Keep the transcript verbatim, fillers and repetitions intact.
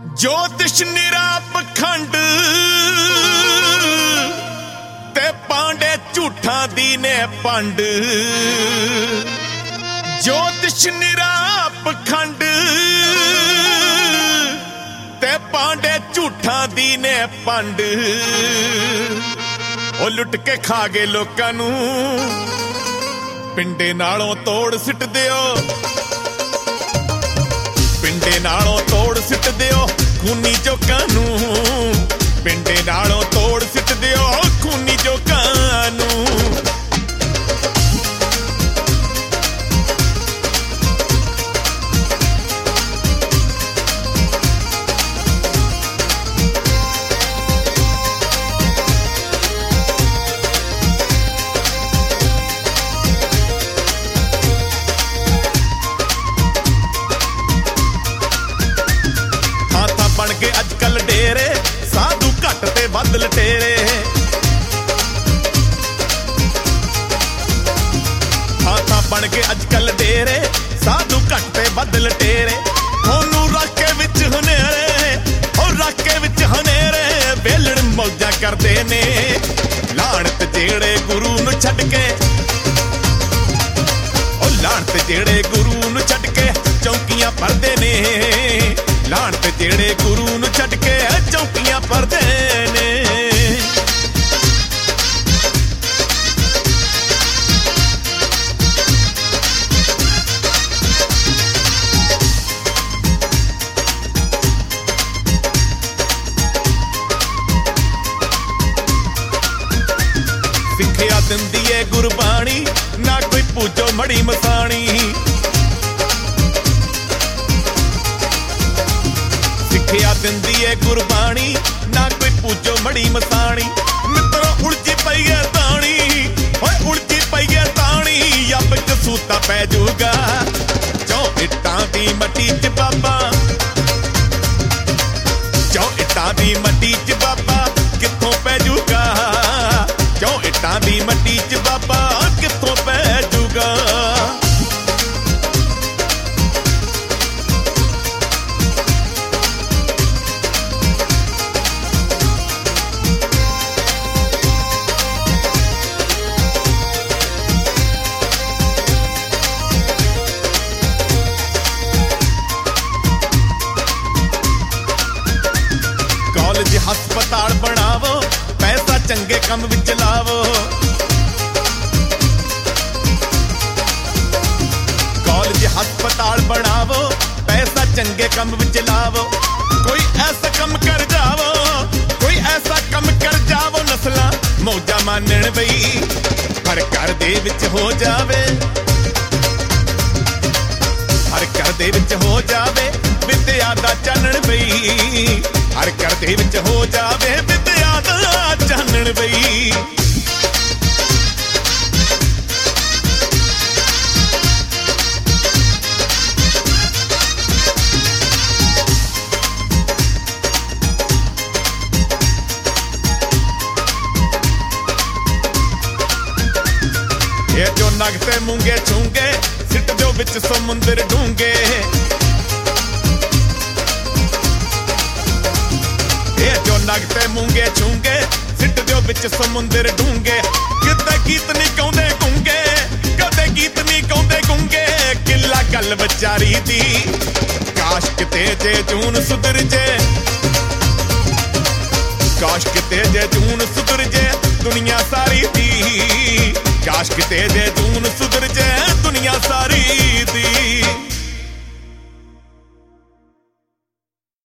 ਜੋਤਿਸ਼ ਨਿਰਾ ਪਖੰਡ ਤੇ ਪਾਂਡੇ ਝੂਠਾਂ ਦੀ ਨੇ ਪੰਡ। ਜੋਤਿਸ਼ ਨਿਰਾ ਪਖੰਡ ਤੇ ਪਾਂਡੇ ਝੂਠਾਂ ਦੀ ਨੇ ਪੰਡ। ਉਹ ਲੁੱਟ ਕੇ ਖਾ ਗਏ ਲੋਕਾਂ ਨੂੰ ਪਿੰਡੇ ਨਾਲੋਂ ਤੋੜ ਸਿੱਟ ਦਿਓ। ਪਿੰਡੇ ਨਾਲੋਂ ਤੋੜ ਸਿੱਟ ਦਿਓ ਖੂਨੀ ਜੋਕਾਂ ਨੂੰ। ਪਿੰਡੇ ਨਾਲੋਂ ਤੋੜ ਸਿੱਟ ਦਿਓ ਖੂਨੀ ਜੋਕਾਂ ਨੂੰ। ਬਣ ਕੇ ਅੱਜ ਕੱਲ ਡੇਰੇ ਸਾਧੂ ਘੱਟ ਤੇ ਵੱਧ ਲਟੇਰੇ। ਹਾਂ ਤਾਂ ਬਣ ਕੇ ਅੱਜ ਕੱਲ ਡੇਰੇ ਸਾਧੂ ਘੱਟ ਤੇ ਵੱਧ ਲਟੇਰੇ। ਉਹਨੂੰ ਰੱਖ ਕੇ ਵਿੱਚ ਹਨੇਰੇ ਉਹ ਰੱਖ ਕੇ ਵਿੱਚ ਹਨੇਰੇ ਵੇਲੜ ਮੌਜਾਂ ਕਰਦੇ ਨੇ। ਲਾਹਣਤ ਜਿਹੜੇ ਗੁਰੂ ਨੂੰ ਛੱਡ ਕੇ ਉਹ ਲਾਹਣਤ ਜਿਹੜੇ ਗੁਰੂ ਨੂੰ ਛੱਡ ਕੇ ਚੌਂਕੀਆਂ ਭਰਦੇ ਨੇ। ਲਾਹਣਤ ਜਿਹੜੇ ਗੁਰੂ ਨੂੰ ਛੱਡ ਕੇ ਚੌਂਕੀਆਂ ਭਰਦੇ ਨੇ। ਸਿੱਖਿਆ ਦਿੰਦੀ ਏ ਗੁਰਬਾਣੀ ਨਾ ਕੋਈ ਪੂਜੋ ਮੜੀ ਮਸਾਣੀ। ਸਿੱਖਿਆ ਦਿੰਦੀ ਏ ਗੁਰਬਾਣੀ ਨਾ ਕੋਈ ਪੂਜੋ ਮੜੀ ਮਸਾਣੀ। ਮਿੱਤਰੋ ਉਲਝੀ ਪਈ ਏ ਤਾਣੀ ਓਏ ਉਲਝੀ ਪਈ ਏ ਤਾਣੀ। ਅੱਬ ਕਸੂਤਾ ਪੈ ਜੂਗਾ ਚੌ ਇੱਟਾਂ ਦੀ ਮੱਟੀ ਚ ਬਾਬਾ। ਚੌ ਇੱਟਾਂ ਦੀ ਮੱਟੀ ਚ ਬਾਬਾ ਕਿੱਥੋਂ ਪੈ ਜੂਗਾ। ਚੌ ਇੱਟਾਂ ਦੀ ਮੱਟੀ ਚ ਬਾਬਾ ਕਿੱਥੋਂ ਪੈ ਜੂਗਾ। ਹਸਪਤਾਲ ਬਣਾਵੋ ਪੈਸਾ ਚੰਗੇ ਕੰਮ ਵਿੱਚ ਲਾਵੋ। ਕਾਲਜ ਹਸਪਤਾਲ ਬਣਾਵੋ ਪੈਸਾ ਚੰਗੇ ਕੰਮ ਵਿੱਚ ਲਾਵੋ। ਕੋਈ ਐਸਾ ਕੰਮ ਕਰ ਜਾਵੋ ਕੋਈ ਐਸਾ ਕੰਮ ਕਰ ਜਾਵੋ ਨਸਲਾਂ ਮੌਜਾਂ ਮਾਨਣ ਬਈ। ਹਰ ਘਰ ਦੇ ਵਿੱਚ ਹੋ ਜਾਵੇ ਹਰ ਘਰ ਦੇ ਵਿੱਚ ਹੋ ਜਾਵੇ ਵਿਦਿਆ ਦਾ ਚਾਨਣ ਬਈ। ਹਰ ਘਰ ਦੇ ਵਿੱਚ ਹੋ ਜਾਵੇ ਵਿਦਿਆ ਦਾ ਚਾਨਣ ਬਈ। ਇਹ ਜੋ ਨਗ ਤੇ ਮੂੰਗੇ ਛੂੰਗੇ ਸਿੱਟ ਦਿਓ ਵਿੱਚ ਸਮੁੰਦਰ ਡੂੰਗੇ। ਇਹ ਜੋ ਨਗ ਤੇ ਮੂੰਗੇ ਛੂੰਗੇ ਸਿੱਟ ਦਿਓ ਵਿੱਚ ਸਮੁੰਦਰ ਡੂੰਗੇ। ਕਿਤੇ ਗੀਤ ਨਹੀਂ ਗਾਉਂਦੇ ਗੁੰਗੇ ਕਦੇ ਗੀਤ ਨਹੀਂ ਗਾਉਂਦੇ ਗੁੰਗੇ। ਕਿੱਲਾ ਗੱਲ ਵਿਚਾਰੀ ਦੀ ਕਾਸ਼ ਕਿਤੇ ਜੇ ਜੂਨ ਸੁਧਰ ਜੇ। ਕਾਸ਼ ਕਿਤੇ ਜੇ ਜੂਨ ਸੁਧਰ ਜੇ ਦੁਨੀਆ ਸਾਰੀ ਦੀ। ਕਾਸ਼ ਕਿਤੇ ਜੇ